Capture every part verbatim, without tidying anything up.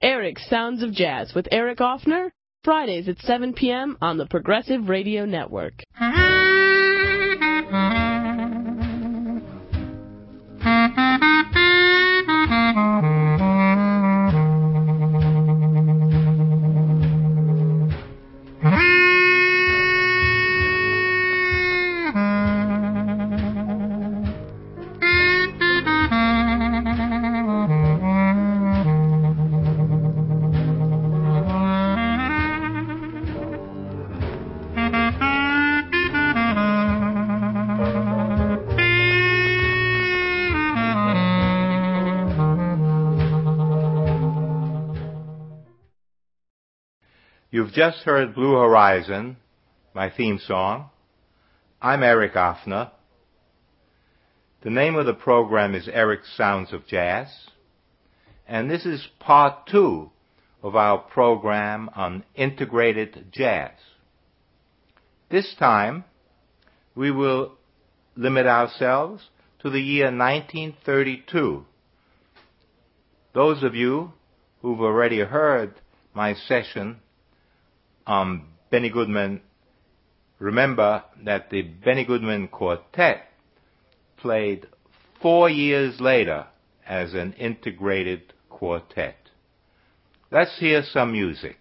Eric's Sounds of Jazz with Eric Offner, Fridays at seven p.m. on the Progressive Radio Network. You've just heard Blue Horizon, my theme song. I'm Eric Offner. The name of the program is Eric's Sounds of Jazz, and this is part two of our program on integrated jazz. This time, we will limit ourselves to the year nineteen thirty-two. Those of you who've already heard my session on Benny Goodman, remember that the Benny Goodman Quartet played four years later as an integrated quartet. Let's hear some music.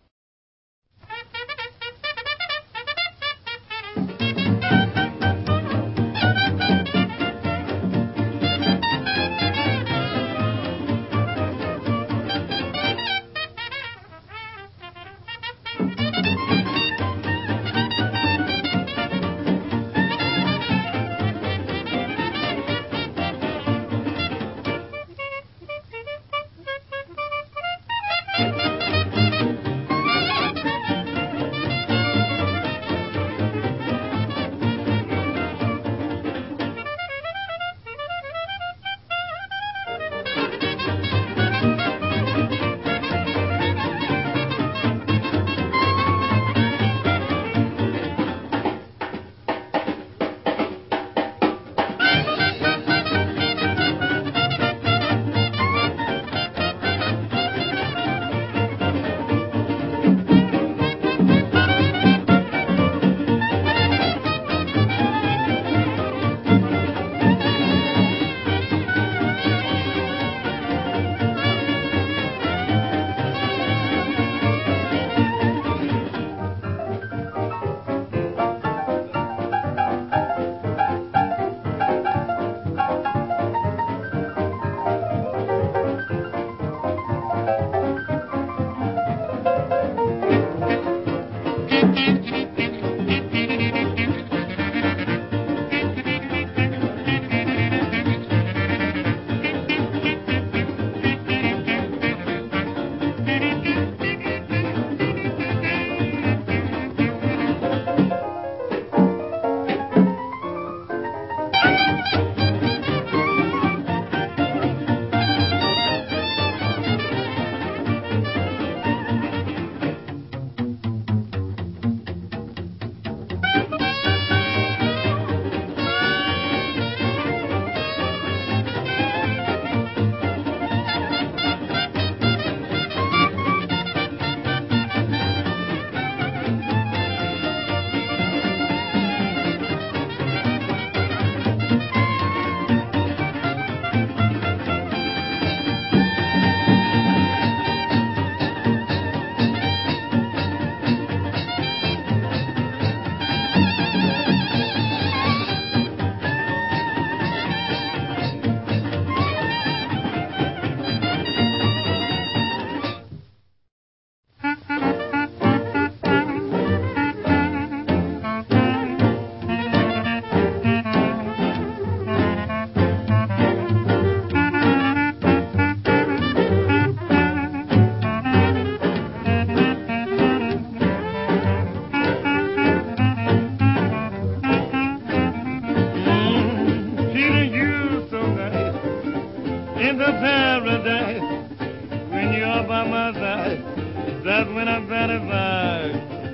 That's when I'm satisfied.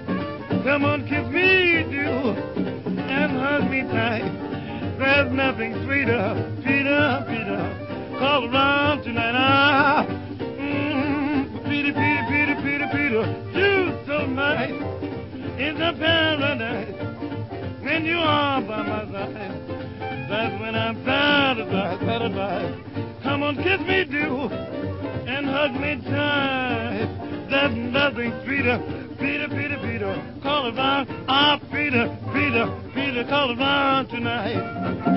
Come on, kiss me, do, and hug me tight. There's nothing sweeter, sweeter, sweeter. Call around tonight, ah, mm, It's a paradise when you are by my side. That's when I'm satisfied, satisfied. Come on, kiss me, do, and hug me tight. There's nothing sweeter, Peter, Peter, Peter, call it round. Ah, Peter, Peter, Peter, call it round tonight.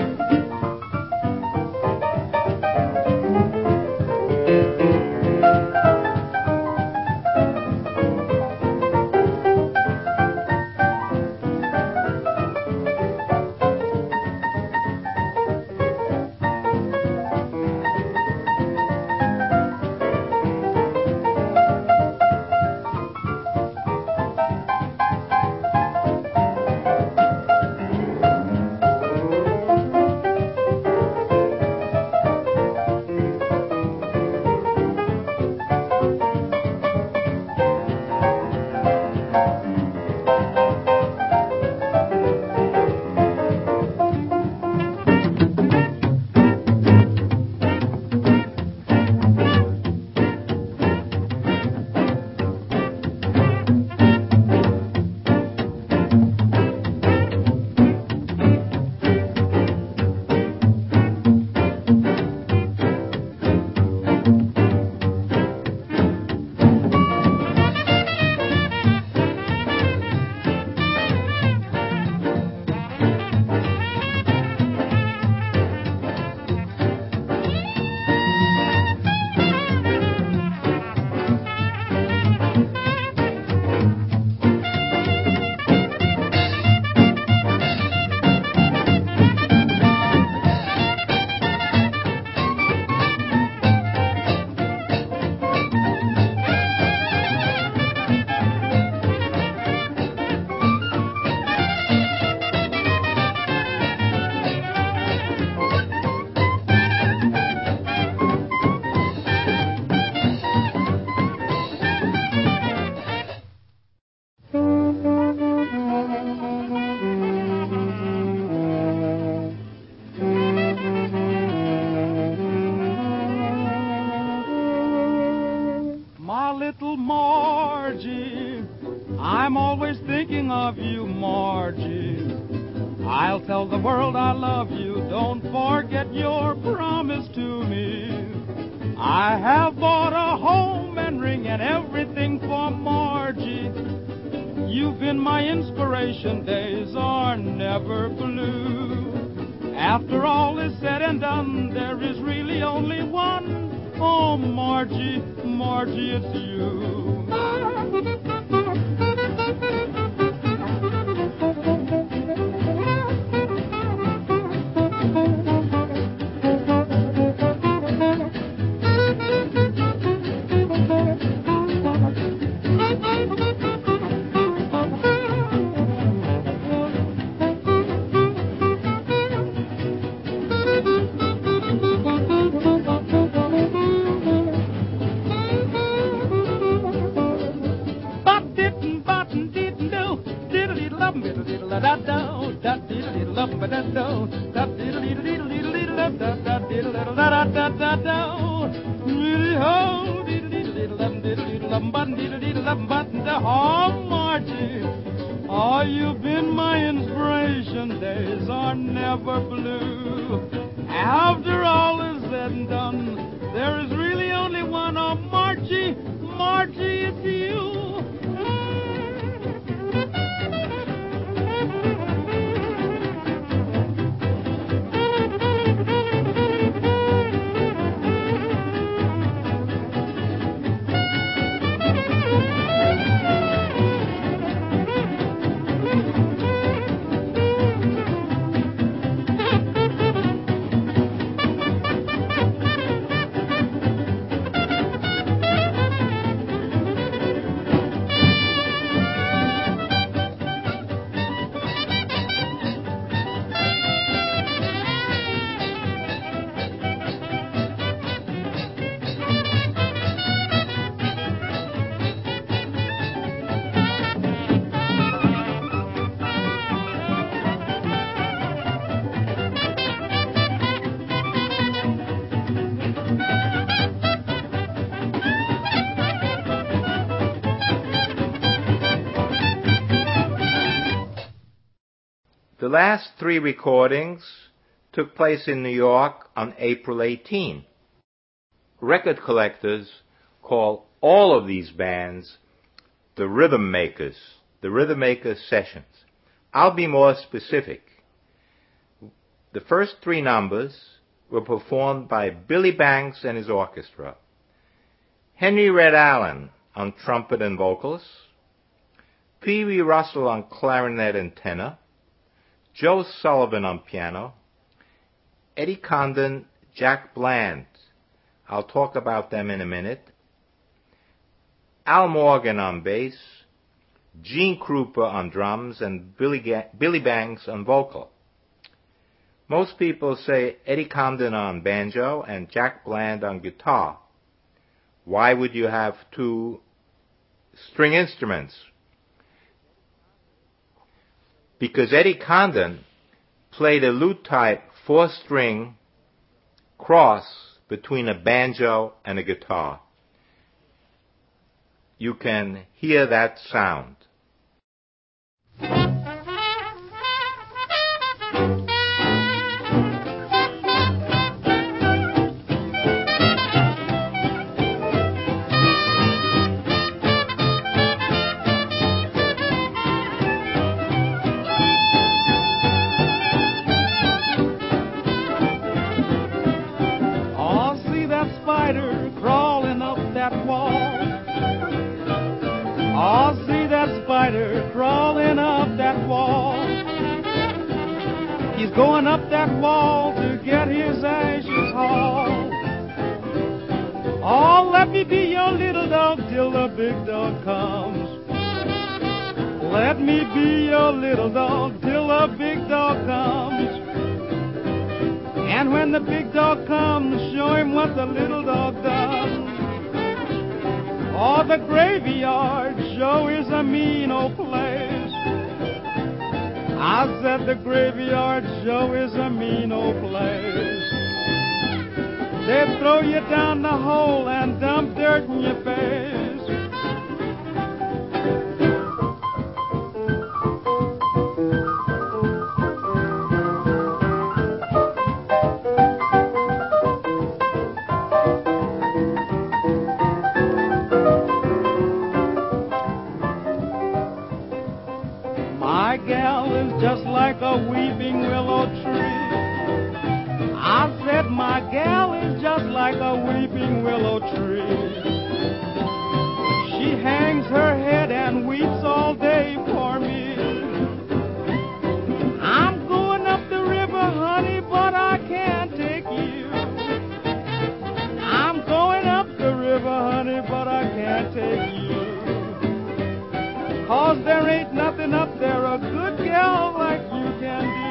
little Margie. I'm always thinking of you, Margie. I'll tell the world I love you. Don't forget your promise to me. I have bought a home and ring and everything for Margie. You've been my inspiration. Days are never blue. After all is said and done, there is really only one. Oh, Margie, Margie, it's you. Oh, Margie, oh, you've been my inspiration. Days are never blue. After all is said and done, there is really only one. Oh, Margie, Margie, it's you. The last three recordings took place in New York on April eighteenth. Record collectors call all of these bands the Rhythm Makers, the Rhythm Makers Sessions. I'll be more specific. The first three numbers were performed by Billy Banks and his orchestra, Henry Red Allen on trumpet and vocals, Pee Wee Russell on clarinet and tenor, Joe Sullivan on piano, Eddie Condon, Jack Bland, I'll talk about them in a minute, Al Morgan on bass, Gene Krupa on drums, and Billy, Ga- Billy Banks on vocal. Most people say Eddie Condon on banjo and Jack Bland on guitar. Why would you have two string instruments? Because Eddie Condon played a lute-type four-string cross between a banjo and a guitar. You can hear that sound. Crawling up that wall. He's going up that wall to get his ashes hauled. Oh, let me be your little dog till the big dog comes. Let me be your little dog till the big dog comes. And when the big dog comes, show him what the little dog does. Oh, the graveyard show is a mean old place. I said the graveyard show is a mean old place. They throw you down the hole and dump dirt in your face. Just like a weeping willow tree. I said my gal is just like a weeping willow tree. She hangs her head and weeps all day for me. I'm going up the river, honey, but I can't take you. I'm going up the river, honey, but I can't take you. 'Cause there ain't nothing up there a good gal like you can do.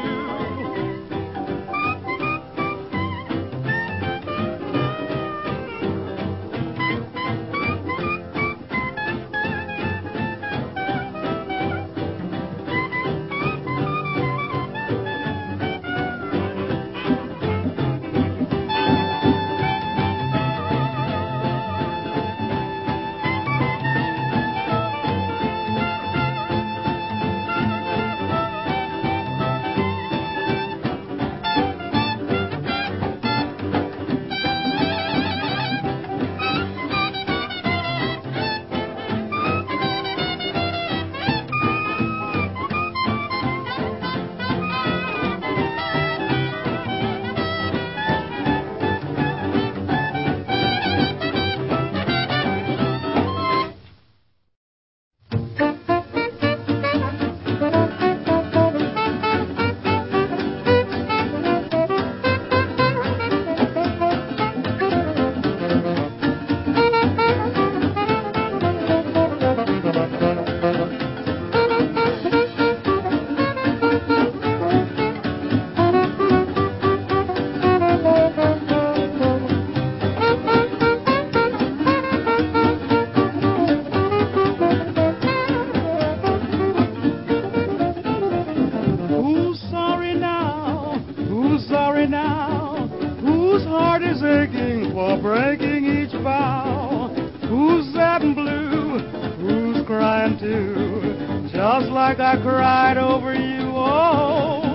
breaking each vow. Who's sad and blue? Who's crying too? Just like I cried over you. Oh,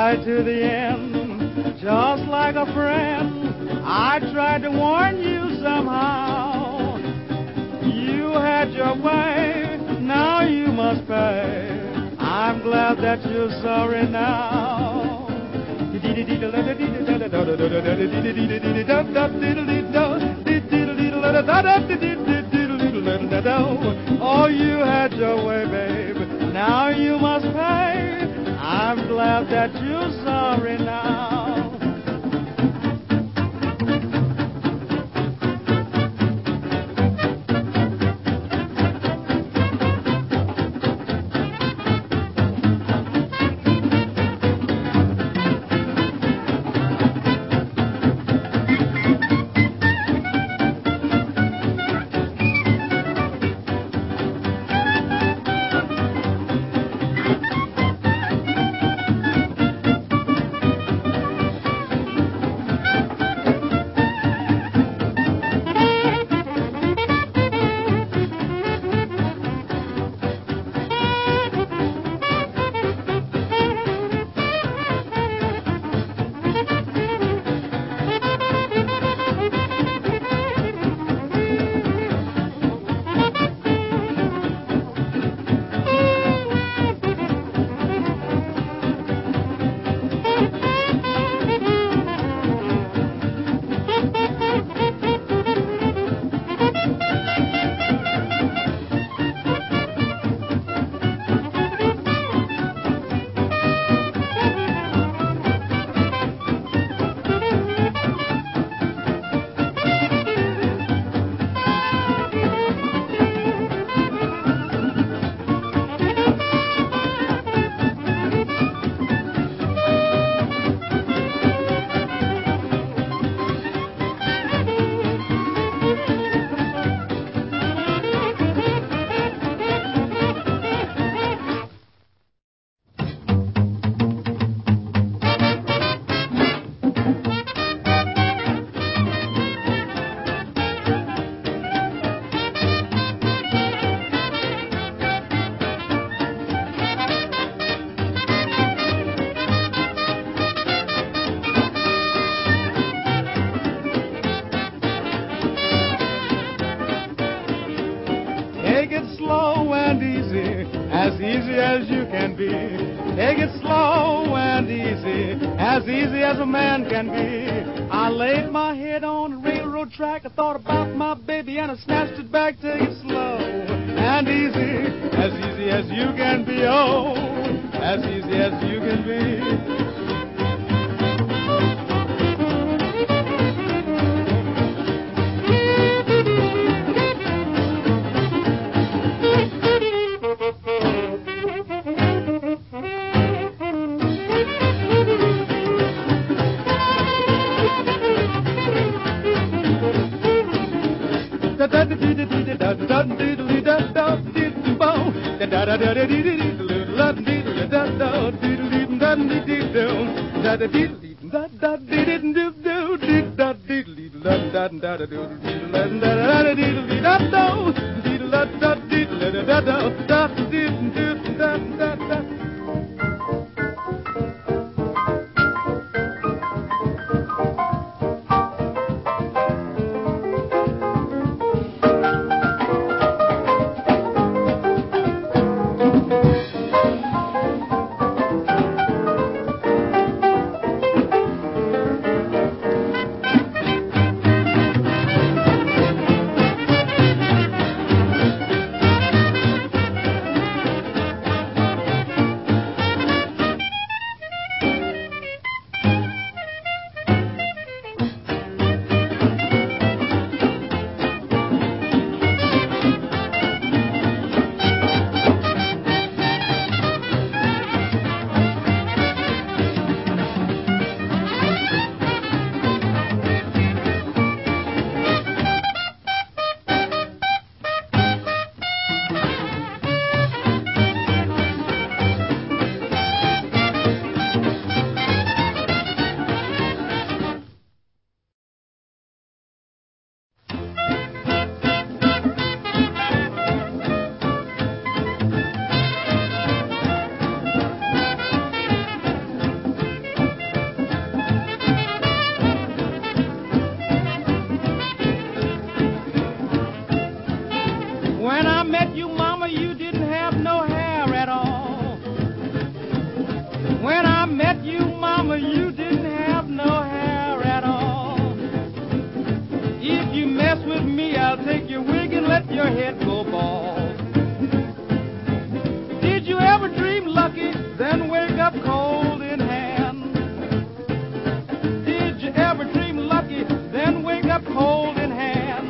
right to the end, just like a friend. I tried to warn you somehow. You had your way, now you must pay. I'm glad that you're sorry now. Oh, you had your way, babe. Now you must pay. I'm glad that you're sorry now. Take it slow and easy, as easy as you can be. Take it slow and easy, as easy as a man can be. I laid my head on the railroad track, I thought about my baby and I snatched it back. Take it slow and easy, as easy as you can be. Oh, as easy as you can be. gal, take your wig and let your head go bald. Did you ever dream lucky, then wake up cold in hand? Did you ever dream lucky, then wake up cold in hand?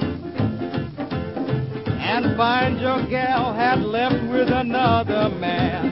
And find your gal had left with another man.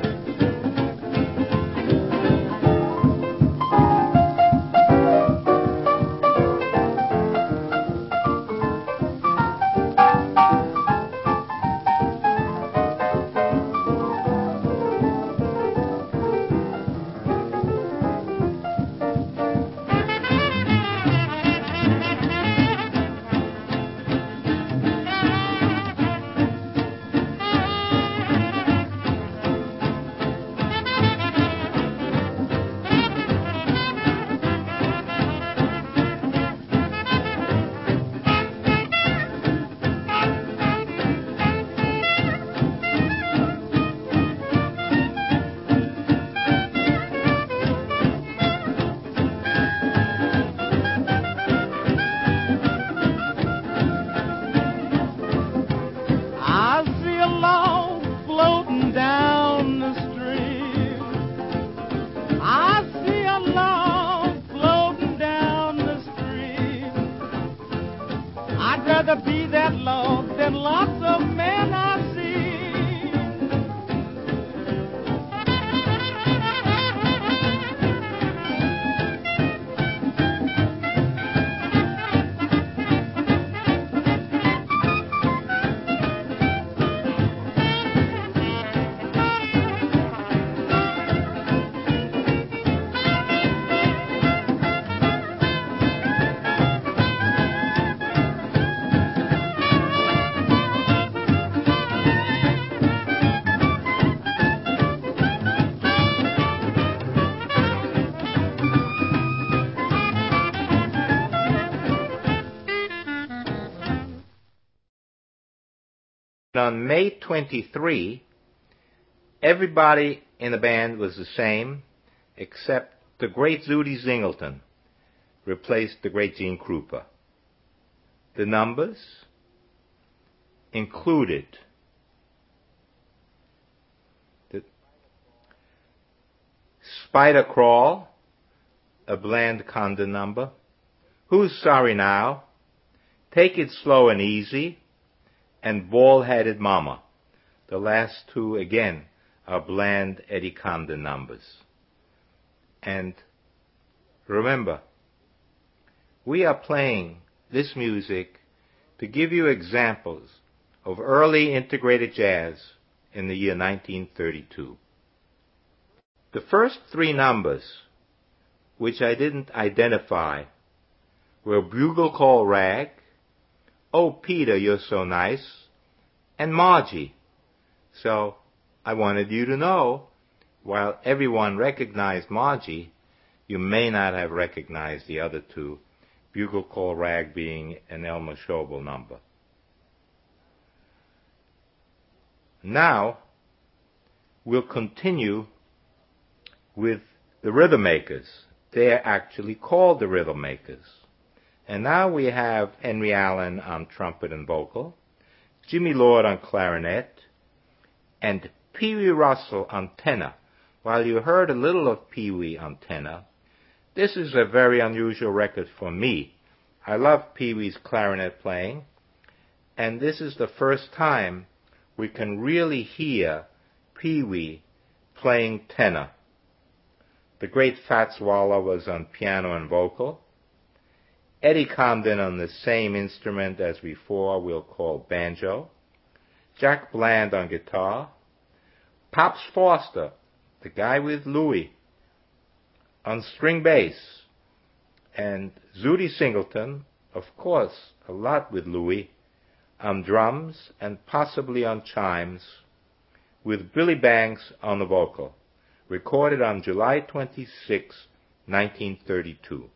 On May twenty-third, everybody in the band was the same, except the great Zooty Singleton replaced the great Gene Krupa. The numbers included the Spider Crawl, a Bland Condon number, Who's Sorry Now, Take It Slow and Easy, and Bald-Headed Mama. The last two, again, are Bland Eddie Condon numbers. And remember, we are playing this music to give you examples of early integrated jazz in the year nineteen thirty-two. The first three numbers, which I didn't identify, were Bugle Call Rag, Oh, Peter, You're So Nice, and Margie. So I wanted you to know, while everyone recognized Margie, you may not have recognized the other two, Bugle Call Rag being an Elmer Schobel number. Now, we'll continue with the Rhythm Makers. They're actually called the Rhythm Makers. And now we have Henry Allen on trumpet and vocal, Jimmy Lord on clarinet, and Pee Wee Russell on tenor. While you heard a little of Pee Wee on tenor, this is a very unusual record for me. I love Pee Wee's clarinet playing, and this is the first time we can really hear Pee Wee playing tenor. The great Fats Waller was on piano and vocal. Eddie Condon on the same instrument as before we'll call banjo. Jack Bland on guitar. Pops Foster, the guy with Louie, on string bass. And Zooty Singleton, of course, a lot with Louie, on drums and possibly on chimes, with Billy Banks on the vocal. Recorded on July twenty-sixth, nineteen thirty-two.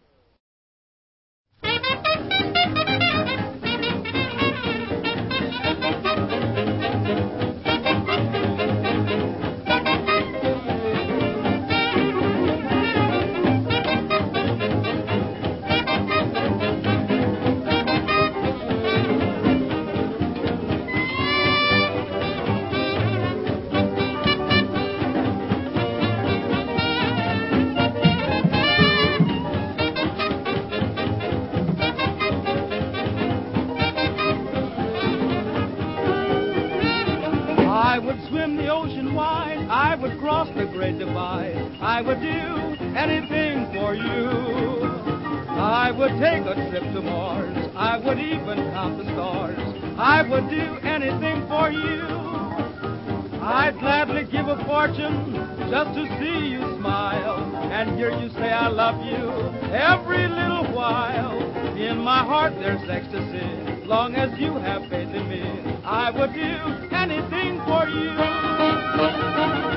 I would swim the ocean wide. I would cross the great divide. I would do anything for you. I would take a trip to Mars. I would even count the stars. I would do anything for you. I'd gladly give a fortune just to see you smile and hear you say I love you every little while. In my heart there's ecstasy, long as you have faith in me. I would do anything for you.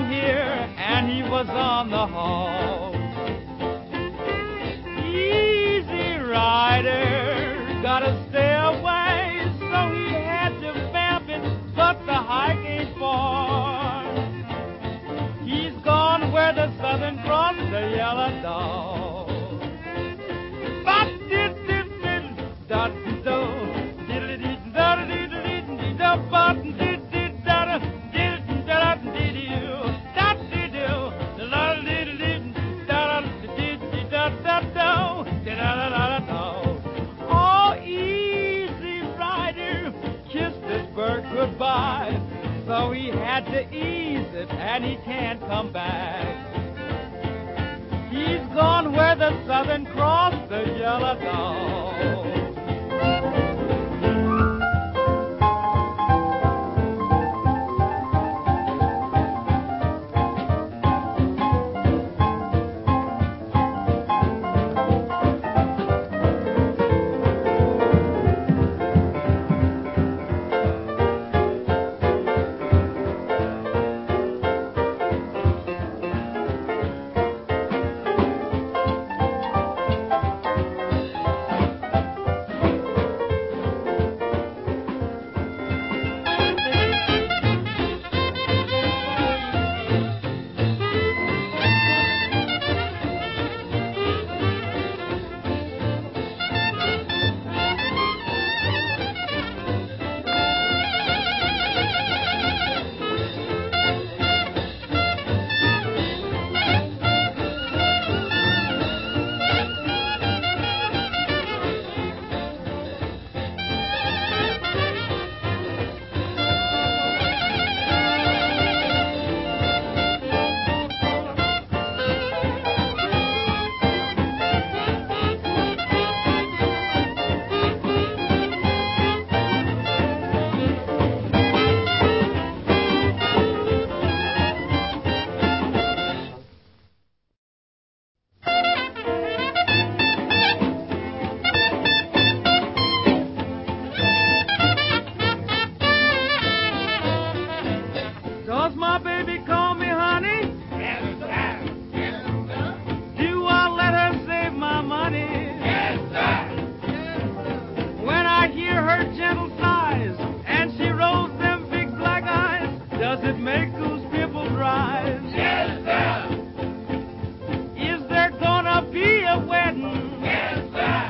sitting here and he was on the hall. Easy rider, gotta stay away, so he had to vamp it, but the hike ain't far. He's gone where the Southern Cross, the Yellow Dog. Oh, easy rider, kissed this bird goodbye, so he had to ease it and he can't come back. He's gone where the Southern Cross, the Yellow Dog. Does my baby call me honey? Yes, sir. Yes, sir. Do I let her save my money? Yes, sir. When I hear her gentle sighs and she rolls them big black eyes, does it make those pimples rise? Yes, sir. Is there gonna be a wedding? Yes, sir.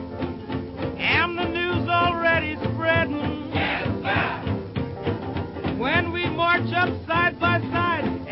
Am the news already spreading? Yes, sir. When we march up side by side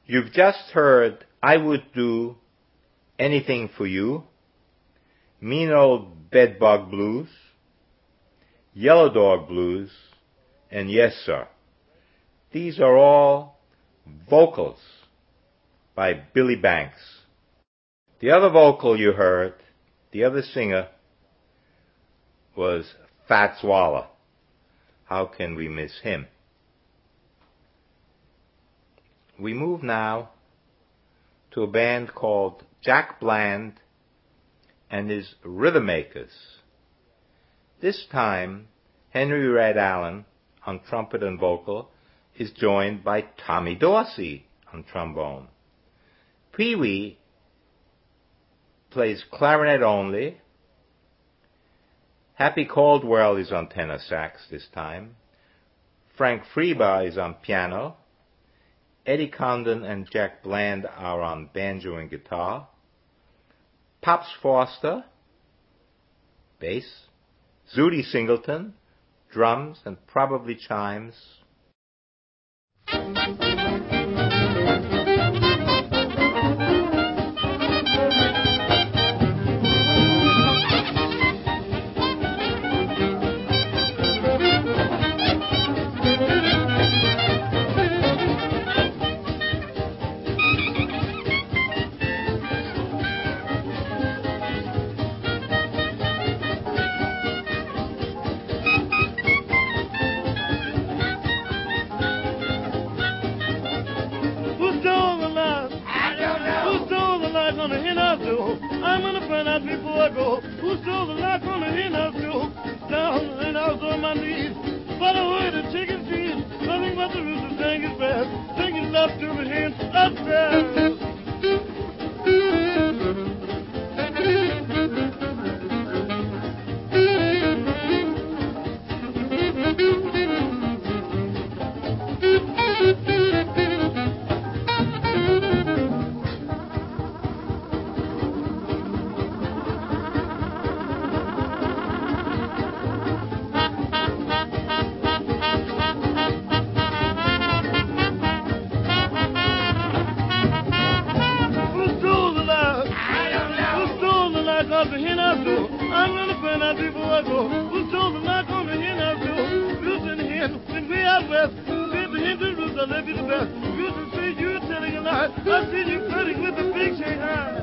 You've just heard I Would Do Anything for You, Mean Old Bedbug Blues, Yellow Dog Blues, and Yes Sir. These are all vocals by Billy Banks. The other vocal you heard, the other singer, was Fats Waller. How can we miss him? We move now to a band called Jack Bland and his Rhythmakers. This time, Henry Red Allen on trumpet and vocal is joined by Tommy Dorsey on trombone. Pee Wee plays clarinet only. Happy Caldwell is on tenor sax this time. Frank Freeba is on piano. Eddie Condon and Jack Bland are on banjo and guitar. Pops Foster, bass. Zooty Singleton, drums and probably chimes. I'm gonna find out before I go who stole the lock on the hen house door. Down and I was on my knees, but I heard a chicken feed. Nothing but the rooster sang his best, singing love to the hen upstairs. I'm gonna find out before I go who stole the knock on the hen house door. Rooster and the hen, when we out west, said the hen to the rooster, I love you the best. Rooster said you were telling a lie. I said you flirting with the big Shanghai.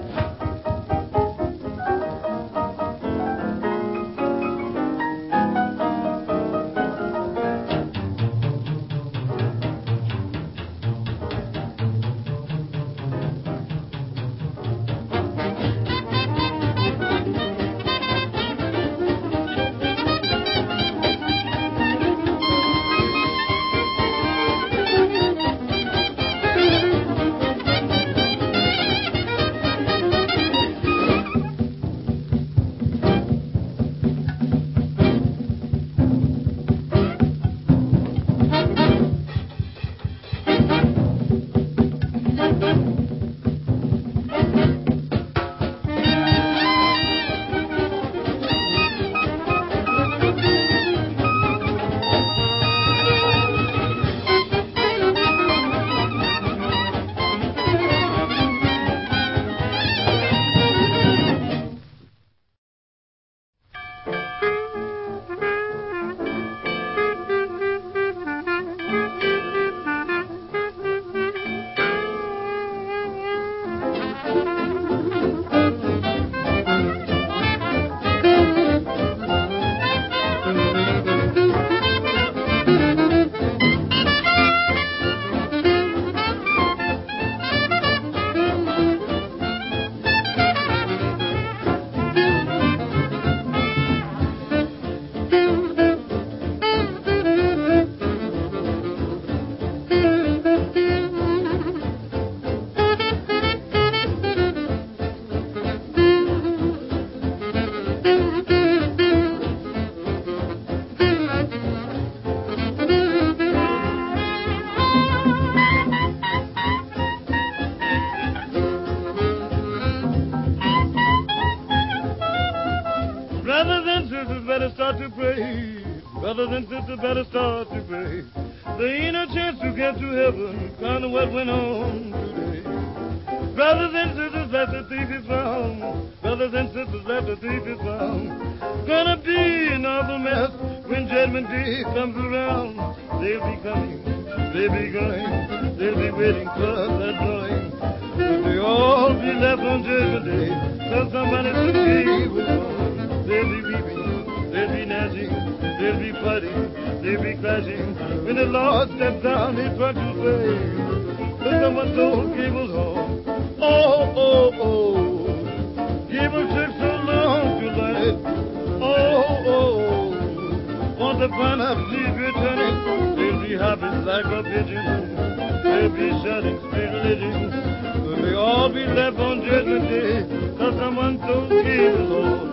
Brothers and sisters better start to pray. There ain't a chance to get to heaven, kind of what went on today. Brothers and sisters, let the thief is found. Brothers and sisters, let the thief is found. Gonna be an awful mess when judgment day comes around. They'll be coming, they'll be going, they'll be waiting for that blowing. But they all be left on judgment day. Tell somebody the day was gone. They'll be weeping, they'll be gnashing, they'll be fighting, they'll be clashing. When the Lord steps down, he's trying to say, look at my soul Gable's home. Oh, oh, oh, Gable took so long to learn it. Oh, oh, want to find out if she's returning. They'll be hopping like a pigeon. They'll be shouting straight religion. But they all be left on judgment day, cause someone told Gable's home.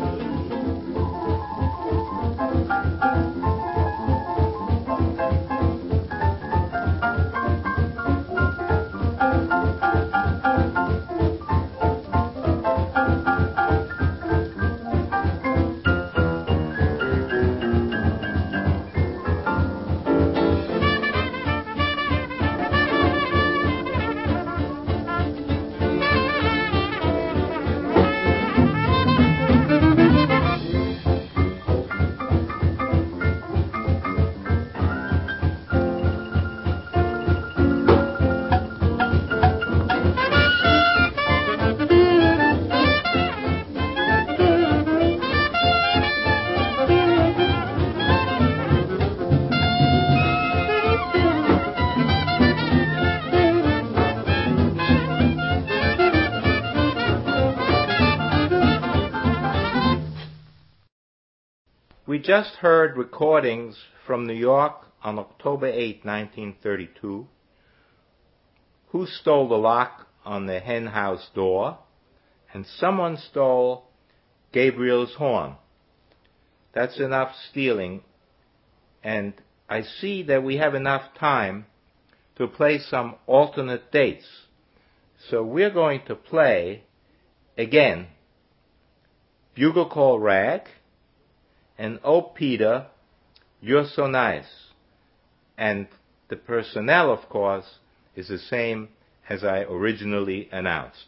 We just heard recordings from New York on October eighth, nineteen thirty-two, Who Stole the Lock on the Hen House Door, and Someone Stole Gabriel's Horn. That's enough stealing, and I see that we have enough time to play some alternate dates. So we're going to play, again, Bugle Call Rag, and Oh Peter, You're So Nice. And the personnel, of course, is the same as I originally announced.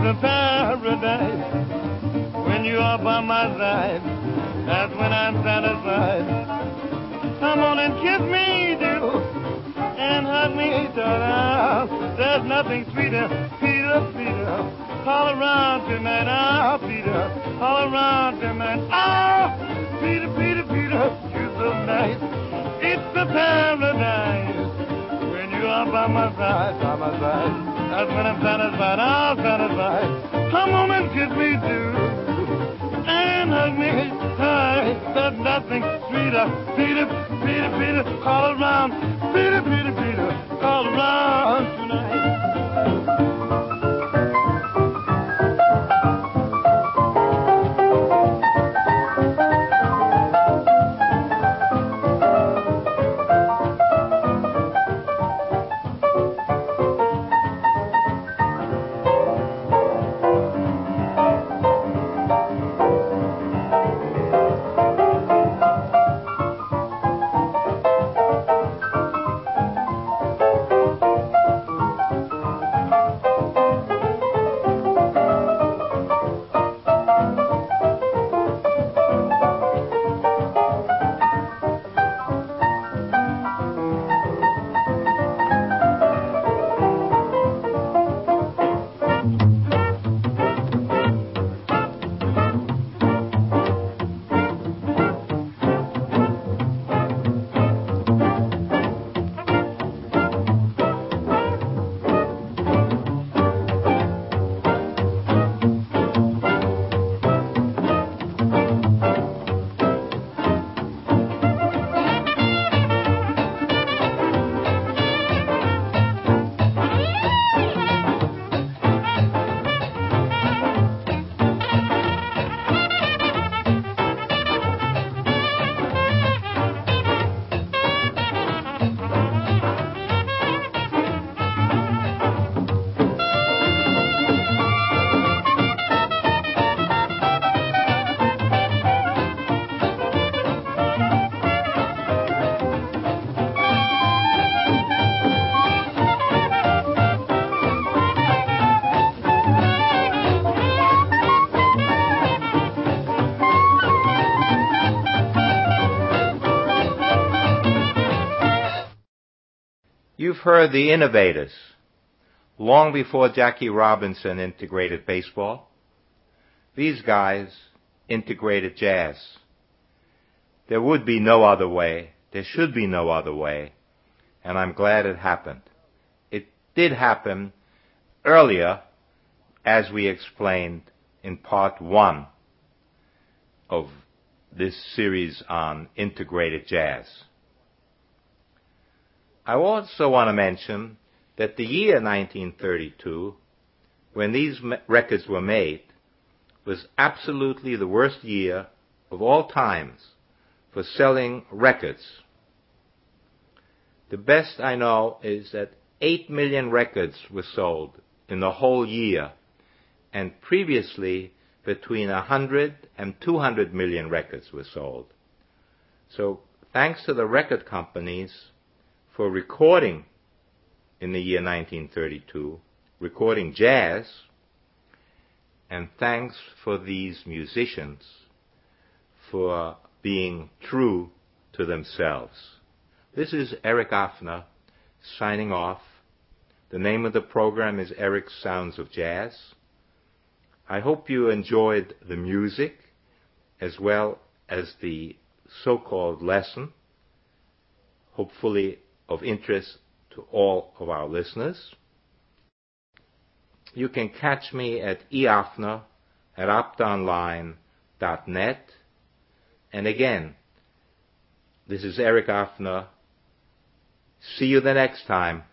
a paradise. When you are by my side, that's when I'm satisfied. Come on and kiss me, do, and hug me, darling. There's nothing sweeter, Peter, Peter. All around tonight, oh, Peter. All around tonight, oh, Peter, Peter, Peter. You're so nice. It's a paradise. When you are by my side, by my side. That's when I'm satisfied, I'm satisfied. Come on and kiss me too, and hug me tight. There's nothing sweeter, Peter, Peter, Peter. All around, Peter, Peter, Peter. All around tonight. You've heard the Innovators, long before Jackie Robinson integrated baseball. These guys integrated jazz. There would be no other way. There should be no other way. And I'm glad it happened. It did happen earlier, as we explained in part one of this series on integrated jazz. I also want to mention that the year nineteen thirty-two, when these records were made, was absolutely the worst year of all times for selling records. The best I know is that eight million records were sold in the whole year, and previously between one hundred and two hundred million records were sold. So thanks to the record companies for recording in the year nineteen thirty-two, recording jazz, and thanks for these musicians for being true to themselves. This is Eric Offner signing off. The name of the program is Eric's Sounds of Jazz. I hope you enjoyed the music as well as the so-called lesson, hopefully of interest to all of our listeners. You can catch me at eoffner at optonline dot net. And again, this is Eric Offner. See you the next time.